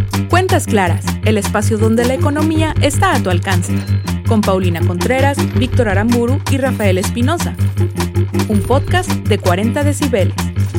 Cuentas Claras, el espacio donde la economía está a tu alcance. Con Paulina Contreras, Víctor Aramburu y Rafael Espinosa. Un podcast de 40 decibeles.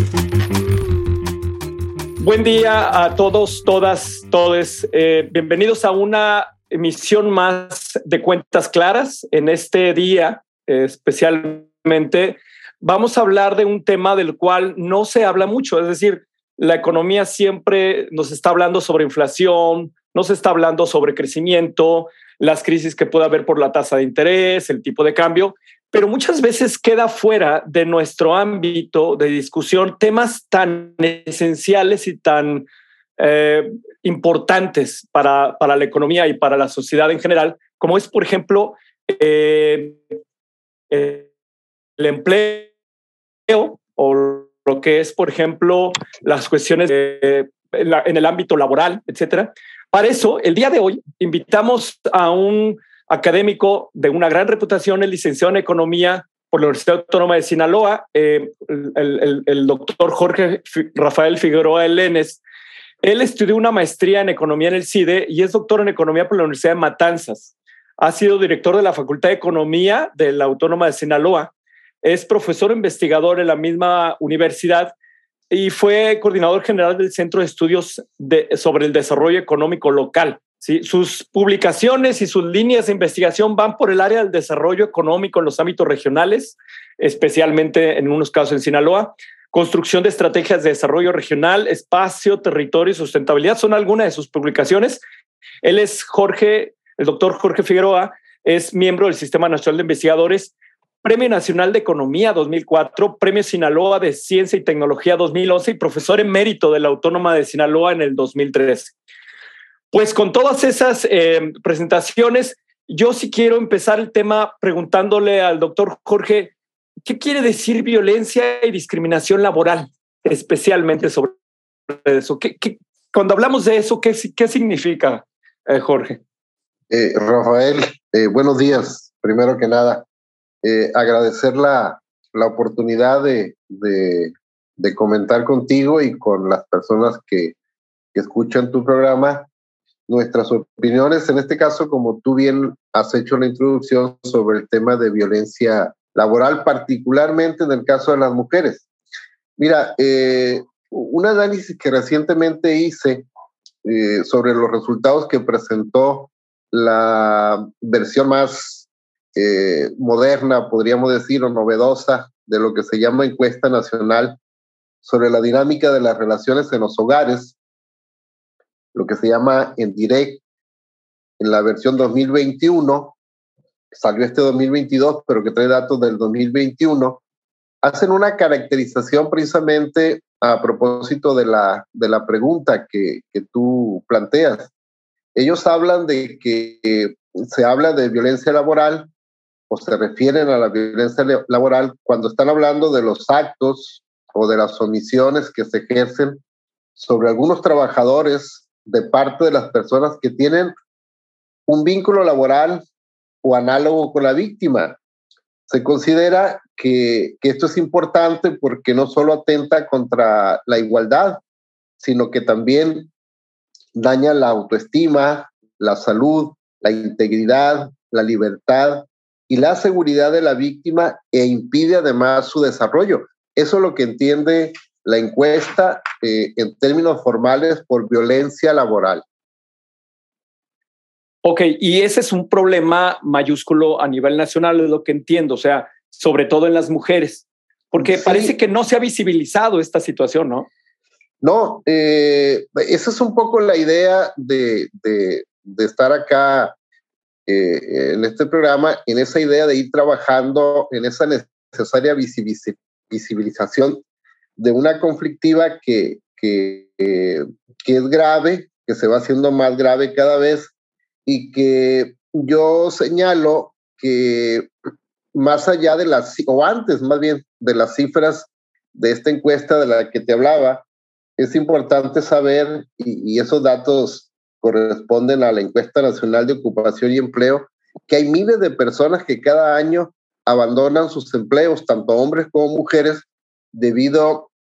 Buen día a todos, todas, todes. Bienvenidos a una emisión más de Cuentas Claras. En este día, especialmente, vamos a hablar de un tema del cual no se habla mucho, es decir, la economía siempre nos está hablando sobre inflación, nos está hablando sobre crecimiento, las crisis que puede haber por la tasa de interés, el tipo de cambio, pero muchas veces queda fuera de nuestro ámbito de discusión temas tan esenciales y tan importantes para la economía y para la sociedad en general, como es, por ejemplo, el empleo o lo que es, por ejemplo, las cuestiones en el ámbito laboral, etcétera. Para eso, el día de hoy, invitamos a un académico de una gran reputación, el licenciado en Economía por la Universidad Autónoma de Sinaloa, el doctor Jorge Rafael Figueroa Elenes. Él estudió una maestría en Economía en el CIDE y es doctor en Economía por la Universidad de Matanzas. Ha sido director de la Facultad de Economía de la Autónoma de Sinaloa. Es profesor investigador en la misma universidad y fue coordinador general del Centro de Estudios sobre el Desarrollo Económico Local. ¿Sí? Sus publicaciones y sus líneas de investigación van por el área del desarrollo económico en los ámbitos regionales, especialmente en unos casos en Sinaloa, construcción de estrategias de desarrollo regional, espacio, territorio y sustentabilidad. Son algunas de sus publicaciones. Él es el doctor Jorge Figueroa, es miembro del Sistema Nacional de Investigadores, Premio Nacional de Economía 2004, Premio Sinaloa de Ciencia y Tecnología 2011 y profesor emérito de la Autónoma de Sinaloa en el 2013. Pues con todas esas presentaciones, yo sí quiero empezar el tema preguntándole al doctor Jorge, ¿qué quiere decir violencia y discriminación laboral? Especialmente sobre eso. Cuando hablamos de eso, ¿qué significa, Jorge? Rafael, buenos días, primero que nada. Agradecer la oportunidad de comentar contigo y con las personas que escuchan tu programa nuestras opiniones, en este caso, como tú bien has hecho la introducción, sobre el tema de violencia laboral, particularmente en el caso de las mujeres. Mira, un análisis que recientemente hice sobre los resultados que presentó la versión más moderna, podríamos decir, o novedosa, de lo que se llama Encuesta Nacional sobre la dinámica de las relaciones en los hogares, lo que se llama ENDIREC, en la versión 2021, salió este 2022, pero que trae datos del 2021, hacen una caracterización precisamente a propósito de la pregunta que tú planteas. Ellos hablan de que se habla de violencia laboral, o se refieren a la violencia laboral cuando están hablando de los actos o de las omisiones que se ejercen sobre algunos trabajadores de parte de las personas que tienen un vínculo laboral o análogo con la víctima. Se considera que esto es importante porque no solo atenta contra la igualdad, sino que también daña la autoestima, la salud, la integridad, la libertad y la seguridad de la víctima e impide además su desarrollo. Eso es lo que entiende la encuesta en términos formales por violencia laboral. Ok, y ese es un problema mayúsculo a nivel nacional, es lo que entiendo, o sea, sobre todo en las mujeres, porque sí, parece que no se ha visibilizado esta situación, ¿no? No, esa es un poco la idea de estar acá en este programa, en esa idea de ir trabajando en esa necesaria visibilización de una conflictiva que es grave, que se va haciendo más grave cada vez, y que yo señalo que más allá de o antes más bien de las cifras de esta encuesta de la que te hablaba, es importante saber, y esos datos corresponden a la Encuesta Nacional de Ocupación y Empleo, que hay miles de personas que cada año abandonan sus empleos, tanto hombres como mujeres, debido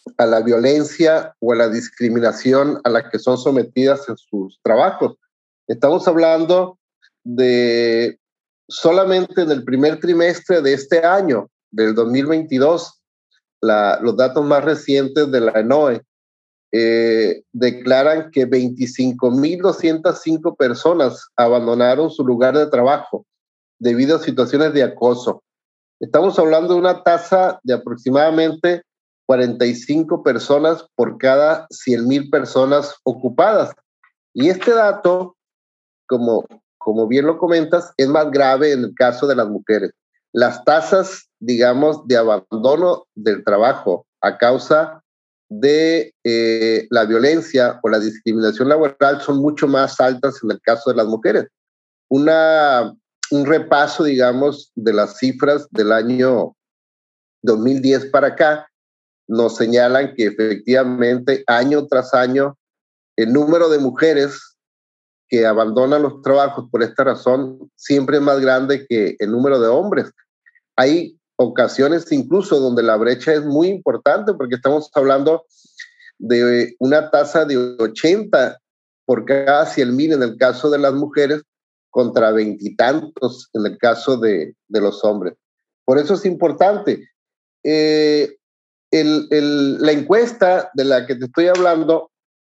a la violencia o a la discriminación a la que son sometidas en sus trabajos. Estamos hablando de solamente en el primer trimestre de este año, del 2022, los datos más recientes de la ENOE declaran que 25.205 personas abandonaron su lugar de trabajo debido a situaciones de acoso. Estamos hablando de una tasa de aproximadamente 45 personas por cada 100,000 personas ocupadas. Y este dato, como bien lo comentas, es más grave en el caso de las mujeres. Las tasas, digamos, de abandono del trabajo a causa de la violencia o la discriminación laboral son mucho más altas en el caso de las mujeres. Un repaso, digamos, de las cifras del año 2010 para acá nos señalan que efectivamente año tras año el número de mujeres que abandonan los trabajos por esta razón siempre es más grande que el número de hombres. Hay ocasiones incluso donde la brecha es muy importante porque estamos hablando de una tasa de 80 por cada 100,000 en el caso de las mujeres contra 20 y tantos en el caso de los hombres. Por eso es importante. La encuesta de la que te estoy hablando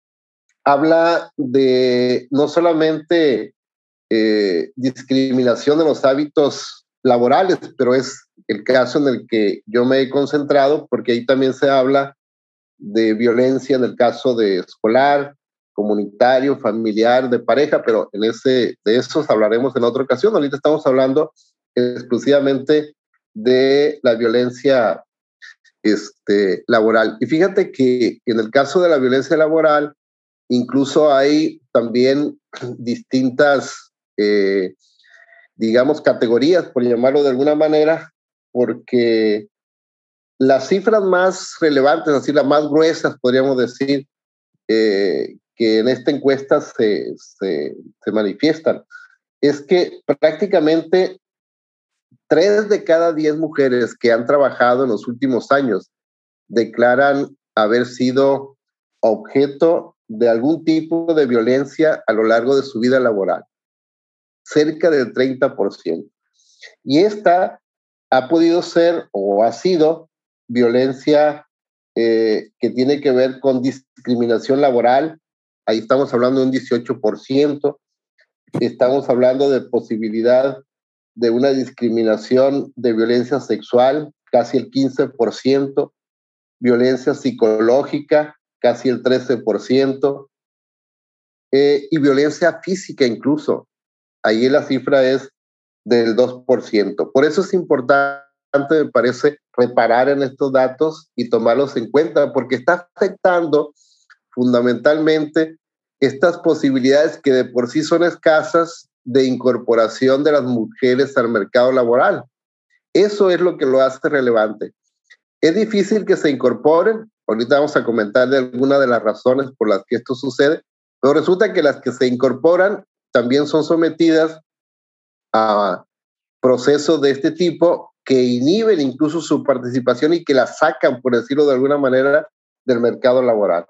habla de no solamente discriminación de los hábitos laborales, pero es el caso en el que yo me he concentrado porque ahí también se habla de violencia en el caso de escolar, comunitario, familiar, de pareja, pero de esos hablaremos en otra ocasión. Ahorita estamos hablando exclusivamente de la violencia laboral. Y fíjate que en el caso de la violencia laboral, incluso hay también distintas, digamos, categorías, por llamarlo de alguna manera, porque las cifras más relevantes, así las más gruesas, podríamos decir, que en esta encuesta se manifiestan, es que prácticamente 3 de cada 10 mujeres que han trabajado en los últimos años declaran haber sido objeto de algún tipo de violencia a lo largo de su vida laboral, cerca del 30%. Y esta ha podido ser o ha sido violencia que tiene que ver con discriminación laboral. Ahí estamos hablando de un 18%. Estamos hablando de posibilidad de una discriminación de violencia sexual, casi el 15%. Violencia psicológica, casi el 13%. Y violencia física incluso. Ahí la cifra es del 2%. Por eso es importante, me parece, reparar en estos datos y tomarlos en cuenta, porque está afectando fundamentalmente estas posibilidades que de por sí son escasas de incorporación de las mujeres al mercado laboral. Eso es lo que lo hace relevante. Es difícil que se incorporen. Ahorita vamos a comentar de algunas de las razones por las que esto sucede, pero resulta que las que se incorporan también son sometidas a procesos de este tipo que inhiben incluso su participación y que la sacan, por decirlo de alguna manera, del mercado laboral.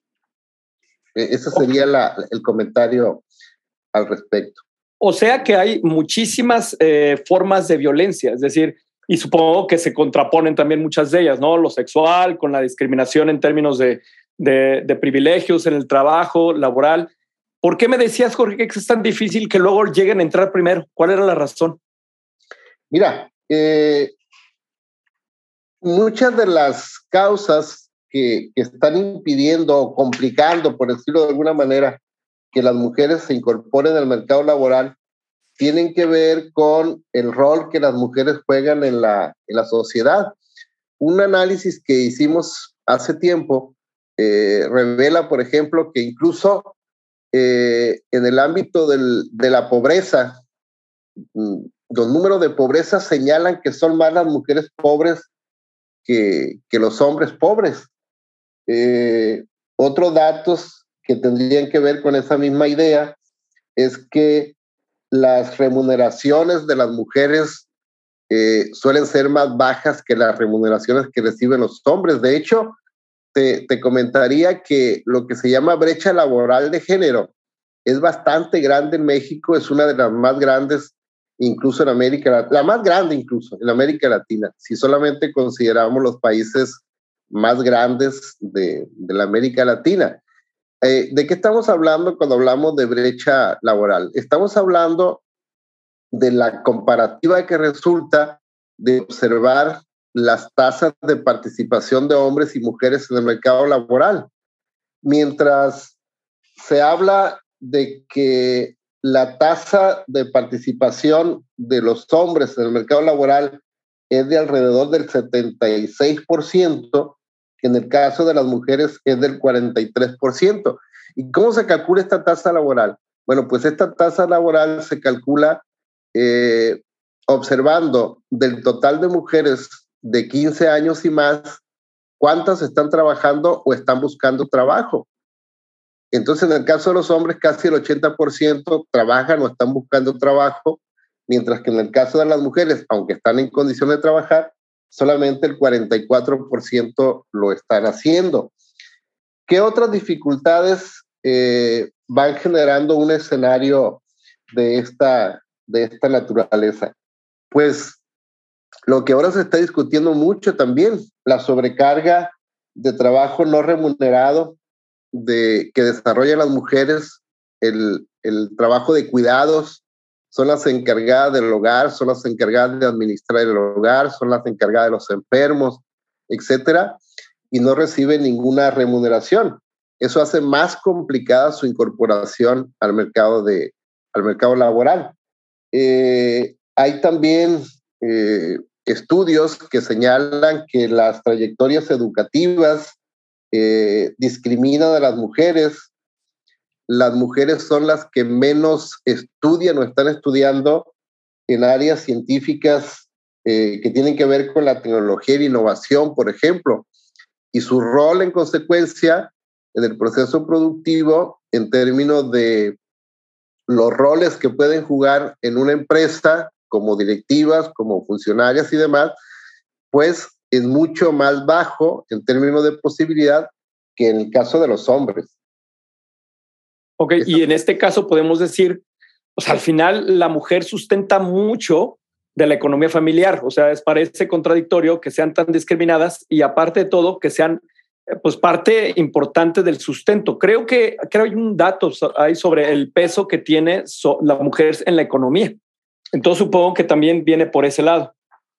Ese sería el comentario al respecto. O sea que hay muchísimas formas de violencia, es decir, y supongo que se contraponen también muchas de ellas, ¿no? Lo sexual, con la discriminación en términos de privilegios en el trabajo laboral. ¿Por qué me decías, Jorge, que es tan difícil que luego lleguen a entrar primero? ¿Cuál era la razón? Mira, muchas de las causas que están impidiendo o complicando, por decirlo de alguna manera, que las mujeres se incorporen al mercado laboral tienen que ver con el rol que las mujeres juegan en la sociedad. Un análisis que hicimos hace tiempo revela, por ejemplo, que incluso en el ámbito de la pobreza, los números de pobreza señalan que son más las mujeres pobres que los hombres pobres. Otros datos que tendrían que ver con esa misma idea es que las remuneraciones de las mujeres suelen ser más bajas que las remuneraciones que reciben los hombres. De hecho, te comentaría que lo que se llama brecha laboral de género es bastante grande en México, es una de las más grandes, incluso en América Latina, la más grande incluso en América Latina, si solamente consideramos los países más grandes de la América Latina. ¿De qué estamos hablando cuando hablamos de brecha laboral? Estamos hablando de la comparativa que resulta de observar las tasas de participación de hombres y mujeres en el mercado laboral. Mientras se habla de que la tasa de participación de los hombres en el mercado laboral es de alrededor del 76%, que en el caso de las mujeres es del 43%. ¿Y cómo se calcula esta tasa laboral? Bueno, pues esta tasa laboral se calcula observando del total de mujeres de 15 años y más, cuántas están trabajando o están buscando trabajo. Entonces, en el caso de los hombres, casi el 80% trabajan o están buscando trabajo, mientras que en el caso de las mujeres, aunque están en condición de trabajar, solamente el 44% lo están haciendo. ¿Qué otras dificultades van generando un escenario de esta naturaleza? Pues lo que ahora se está discutiendo mucho también, la sobrecarga de trabajo no remunerado que desarrollan las mujeres, el trabajo de cuidados, son las encargadas del hogar, son las encargadas de administrar el hogar, son las encargadas de los enfermos, etcétera, y no reciben ninguna remuneración. Eso hace más complicada su incorporación al mercado laboral. Hay también estudios que señalan que las trayectorias educativas discriminan a las mujeres. Las mujeres son las que menos estudian o están estudiando en áreas científicas que tienen que ver con la tecnología y la innovación, por ejemplo, y su rol en consecuencia en el proceso productivo en términos de los roles que pueden jugar en una empresa como directivas, como funcionarias y demás, pues es mucho más bajo en términos de posibilidad que en el caso de los hombres. Ok, y en este caso podemos decir, o sea, al final la mujer sustenta mucho de la economía familiar, o sea, parece contradictorio que sean tan discriminadas y aparte de todo que sean pues parte importante del sustento. Creo que hay un dato ahí sobre el peso que tiene la mujer en la economía. Entonces supongo que también viene por ese lado.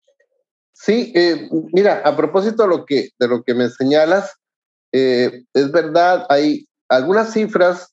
Sí, mira, a propósito de lo que me señalas, es verdad, hay algunas cifras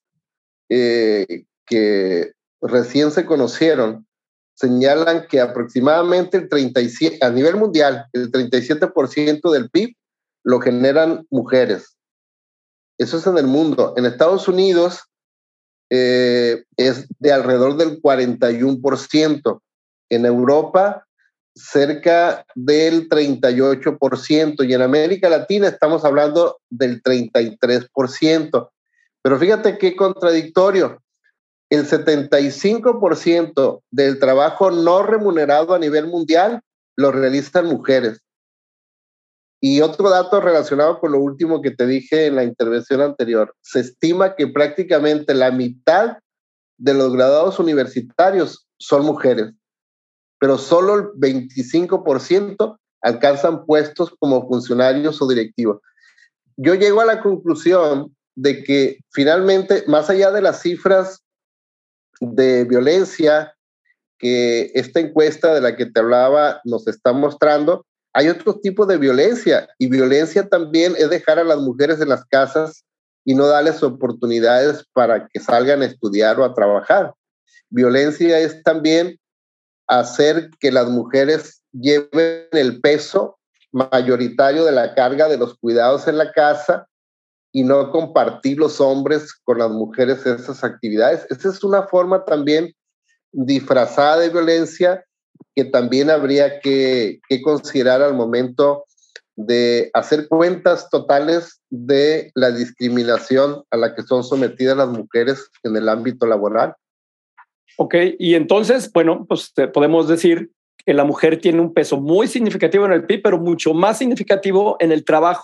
que recién se conocieron, señalan que aproximadamente el 37%, a nivel mundial, el 37% del PIB lo generan mujeres. Eso es en el mundo. En Estados Unidos es de alrededor del 41%. En Europa, cerca del 38%. Y en América Latina estamos hablando del 33%. Pero fíjate qué contradictorio. El 75% del trabajo no remunerado a nivel mundial lo realizan mujeres. Y otro dato relacionado con lo último que te dije en la intervención anterior, se estima que prácticamente la mitad de los graduados universitarios son mujeres, pero solo el 25% alcanzan puestos como funcionarios o directivos. Yo llego a la conclusión de que finalmente, más allá de las cifras de violencia que esta encuesta de la que te hablaba nos está mostrando, hay otro tipo de violencia, y violencia también es dejar a las mujeres en las casas y no darles oportunidades para que salgan a estudiar o a trabajar. Violencia es también hacer que las mujeres lleven el peso mayoritario de la carga de los cuidados en la casa y no compartir los hombres con las mujeres esas actividades. Esa es una forma también disfrazada de violencia que también habría que considerar al momento de hacer cuentas totales de la discriminación a la que son sometidas las mujeres en el ámbito laboral. Ok, y entonces, bueno, pues podemos decir que la mujer tiene un peso muy significativo en el PIB, pero mucho más significativo en el trabajo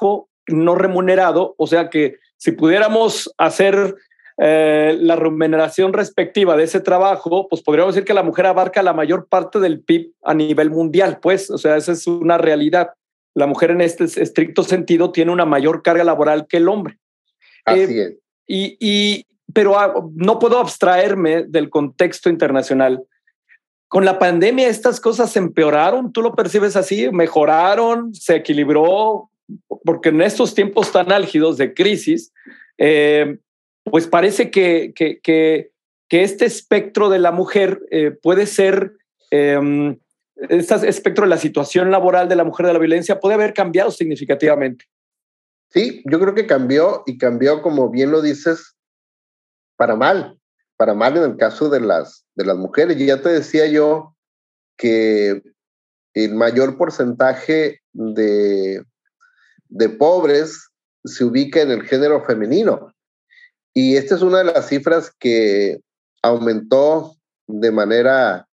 no remunerado, o sea que si pudiéramos hacer la remuneración respectiva de ese trabajo, pues podríamos decir que la mujer abarca la mayor parte del PIB a nivel mundial, pues, o sea, esa es una realidad. La mujer en este estricto sentido tiene una mayor carga laboral que el hombre. Así es. Pero no puedo abstraerme del contexto internacional. Con la pandemia estas cosas se empeoraron, ¿tú lo percibes así? ¿Mejoraron? ¿Se equilibró? Porque en estos tiempos tan álgidos de crisis, pues parece que este espectro de la mujer puede ser, este espectro de la situación laboral de la mujer, de la violencia, puede haber cambiado significativamente. Sí, yo creo que cambió, y cambió, como bien lo dices, para mal en el caso de las mujeres. Y ya te decía yo que el mayor porcentaje de pobres se ubica en el género femenino. Y esta es una de las cifras que aumentó de manera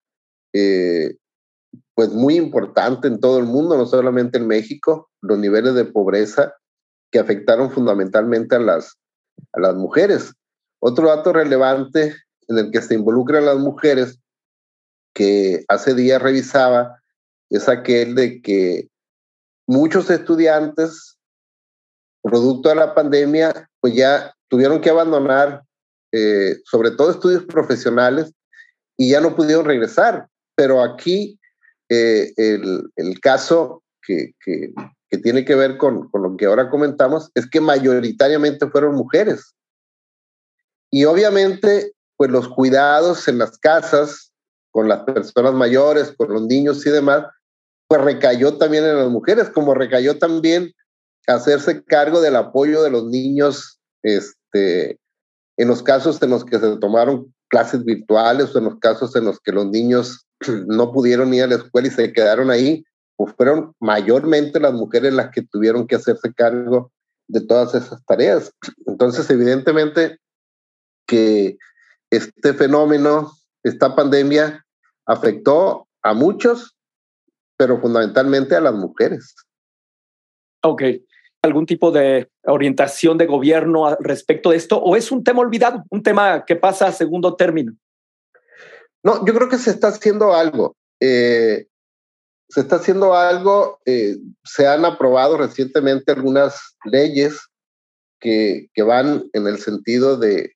pues muy importante en todo el mundo, no solamente en México, los niveles de pobreza que afectaron fundamentalmente a las mujeres. Otro dato relevante en el que se involucran las mujeres, que hace días revisaba, es aquel de que muchos estudiantes, producto de la pandemia, pues ya tuvieron que abandonar, sobre todo estudios profesionales, y ya no pudieron regresar. Pero aquí el caso que tiene que ver con lo que ahora comentamos es que mayoritariamente fueron mujeres. Y obviamente, pues los cuidados en las casas, con las personas mayores, con los niños y demás, pues recayó también en las mujeres, como recayó también hacerse cargo del apoyo de los niños, en los casos en los que se tomaron clases virtuales, o en los casos en los que los niños no pudieron ir a la escuela y se quedaron ahí, pues fueron mayormente las mujeres las que tuvieron que hacerse cargo de todas esas tareas. Entonces, evidentemente que este fenómeno, esta pandemia, afectó a muchos, pero fundamentalmente a las mujeres. Ok. ¿Algún tipo de orientación de gobierno respecto de esto? ¿O es un tema olvidado, un tema que pasa a segundo término? No, yo creo que se está haciendo algo. Se han aprobado recientemente algunas leyes que van en el sentido de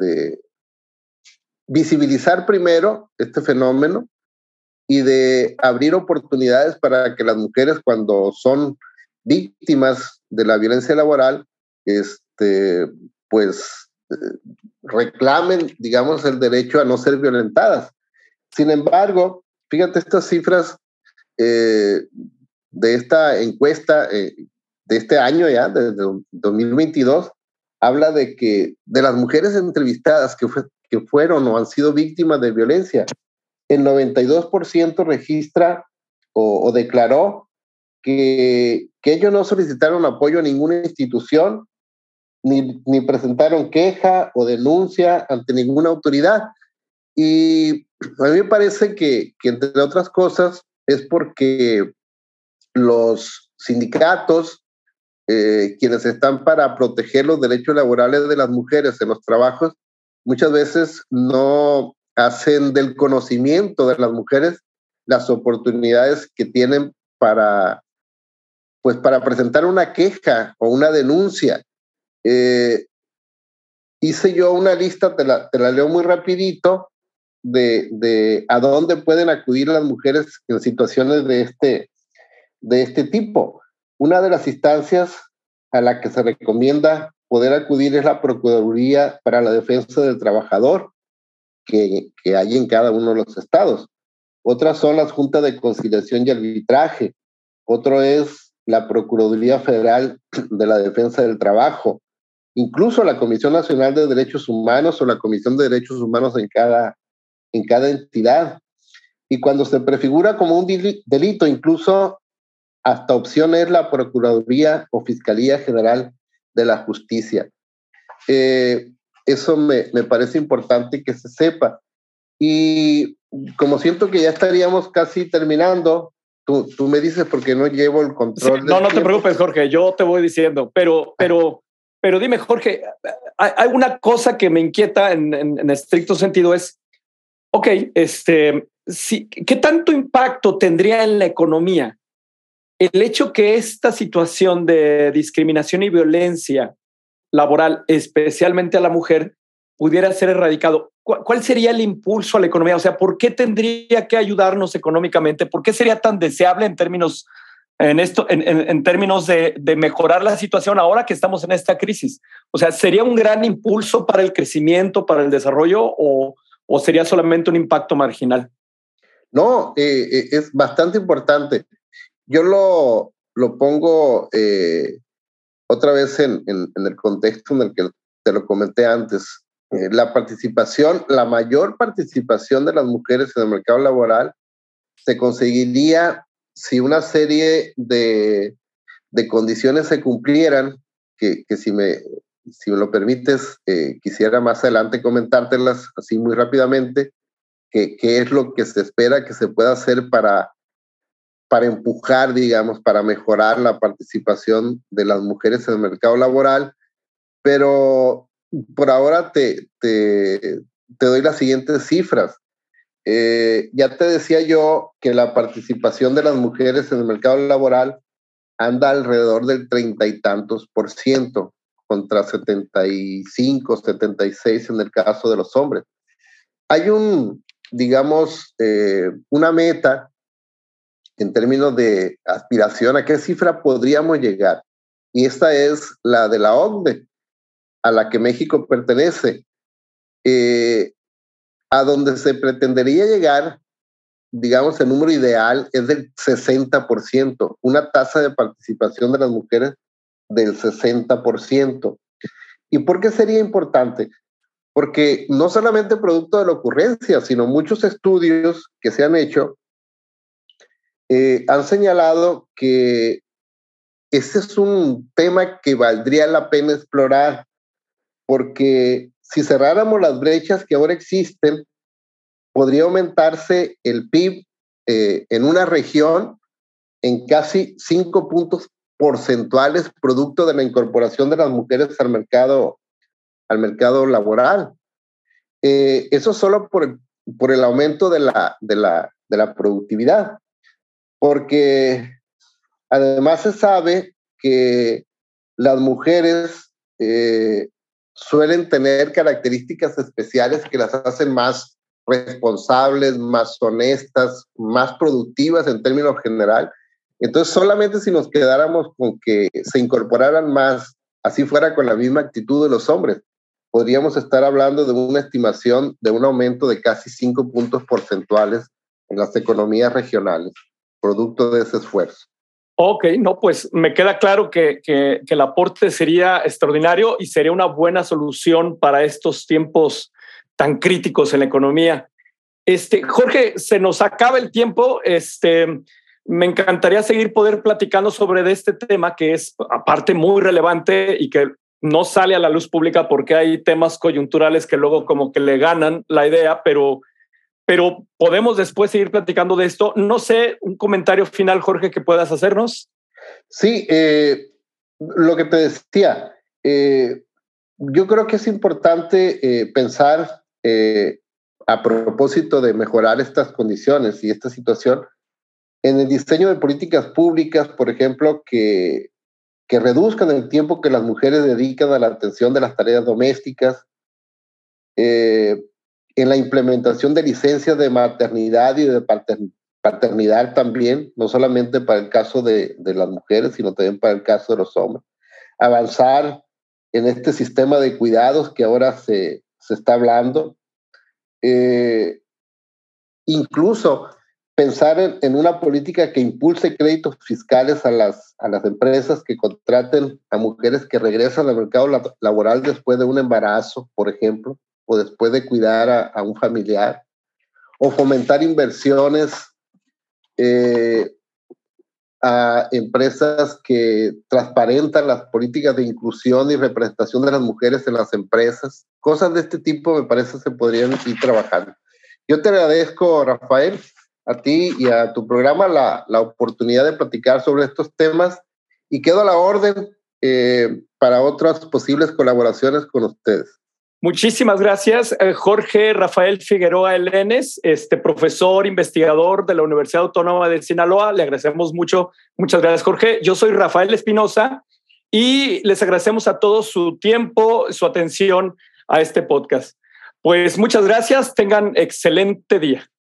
visibilizar primero este fenómeno y de abrir oportunidades para que las mujeres, cuando son víctimas de la violencia laboral, pues reclamen, digamos, el derecho a no ser violentadas. Sin embargo, fíjate estas cifras de esta encuesta de este año ya, desde 2022, habla de que de las mujeres entrevistadas que fueron o han sido víctimas de violencia, el 92% registra o declaró que ellos no solicitaron apoyo a ninguna institución, ni presentaron queja o denuncia ante ninguna autoridad. Y a mí me parece que entre otras cosas, es porque los sindicatos, quienes están para proteger los derechos laborales de las mujeres en los trabajos, muchas veces no hacen del conocimiento de las mujeres las oportunidades que tienen para presentar una queja o una denuncia. Hice yo una lista, te la leo muy rapidito, de a dónde pueden acudir las mujeres en situaciones de este tipo. Una de las instancias a la que se recomienda poder acudir es la Procuraduría para la Defensa del Trabajador, que hay en cada uno de los estados. Otras son las Juntas de Conciliación y Arbitraje. Otro es la Procuraduría Federal de la Defensa del Trabajo. Incluso la Comisión Nacional de Derechos Humanos o la Comisión de Derechos Humanos en cada entidad. Y cuando se prefigura como un delito, incluso hasta opción es la Procuraduría o Fiscalía General de la Justicia. Eso me parece importante que se sepa. Y como siento que ya estaríamos casi terminando, Tú me dices porque no llevo el control. Sí, no te preocupes, Jorge, yo te voy diciendo, pero dime, Jorge, hay una cosa que me inquieta en estricto sentido es, ok, ¿qué tanto impacto tendría en la economía el hecho que esta situación de discriminación y violencia laboral, especialmente a la mujer, pudiera ser erradicado? ¿Cuál sería el impulso a la economía? O sea, ¿por qué tendría que ayudarnos económicamente? ¿Por qué sería tan deseable en términos de mejorar la situación ahora que estamos en esta crisis? O sea, ¿sería un gran impulso para el crecimiento, para el desarrollo, o sería solamente un impacto marginal? No, es bastante importante. Yo lo pongo otra vez en el contexto en el que te lo comenté antes. La mayor participación de las mujeres en el mercado laboral se conseguiría si una serie de condiciones se cumplieran, que si me lo permites, quisiera más adelante comentártelas así muy rápidamente, qué es lo que se espera que se pueda hacer para empujar, digamos, para mejorar la participación de las mujeres en el mercado laboral. Pero por ahora te doy las siguientes cifras. Ya te decía yo que la participación de las mujeres en el mercado laboral anda alrededor del 30 y tantos %, contra 75, 76 en el caso de los hombres. Hay una meta en términos de aspiración, ¿a qué cifra podríamos llegar? Y esta es la de la OCDE, a la que México pertenece. A donde se pretendería llegar, digamos, el número ideal es del 60%, una tasa de participación de las mujeres del 60%. ¿Y por qué sería importante? Porque no solamente producto de la ocurrencia, sino muchos estudios que se han hecho han señalado que ese es un tema que valdría la pena explorar, porque si cerráramos las brechas que ahora existen, podría aumentarse el PIB en una región en casi 5 puntos porcentuales producto de la incorporación de las mujeres al mercado laboral. Eso solo por el aumento de la productividad, porque además se sabe que las mujeres suelen tener características especiales que las hacen más responsables, más honestas, más productivas en términos general. Entonces, solamente si nos quedáramos con que se incorporaran más, así fuera con la misma actitud de los hombres, podríamos estar hablando de una estimación de un aumento de casi 5 puntos porcentuales en las economías regionales, producto de ese esfuerzo. Ok, no, pues me queda claro que el aporte sería extraordinario y sería una buena solución para estos tiempos tan críticos en la economía. Jorge, se nos acaba el tiempo. Me encantaría poder platicando sobre este tema que es aparte muy relevante y que no sale a la luz pública porque hay temas coyunturales que luego como que le ganan la idea, pero podemos después seguir platicando de esto. No sé, un comentario final, Jorge, que puedas hacernos. Sí, lo que te decía, yo creo que es importante pensar a propósito de mejorar estas condiciones y esta situación en el diseño de políticas públicas, por ejemplo, que reduzcan el tiempo que las mujeres dedican a la atención de las tareas domésticas, en la implementación de licencias de maternidad y de paternidad también, no solamente para el caso de las mujeres, sino también para el caso de los hombres. Avanzar en este sistema de cuidados que ahora se está hablando. Incluso pensar en una política que impulse créditos fiscales a las empresas que contraten a mujeres que regresan al mercado laboral después de un embarazo, por ejemplo, o después de cuidar a un familiar, o fomentar inversiones a empresas que transparentan las políticas de inclusión y representación de las mujeres en las empresas. Cosas de este tipo me parece se podrían ir trabajando. Yo te agradezco, Rafael, a ti y a tu programa la oportunidad de platicar sobre estos temas y quedo a la orden para otras posibles colaboraciones con ustedes. Muchísimas gracias, Jorge Rafael Figueroa Elenes, profesor investigador de la Universidad Autónoma de Sinaloa. Le agradecemos mucho. Muchas gracias, Jorge. Yo soy Rafael Espinosa y les agradecemos a todos su tiempo, su atención a este podcast. Pues muchas gracias. Tengan excelente día.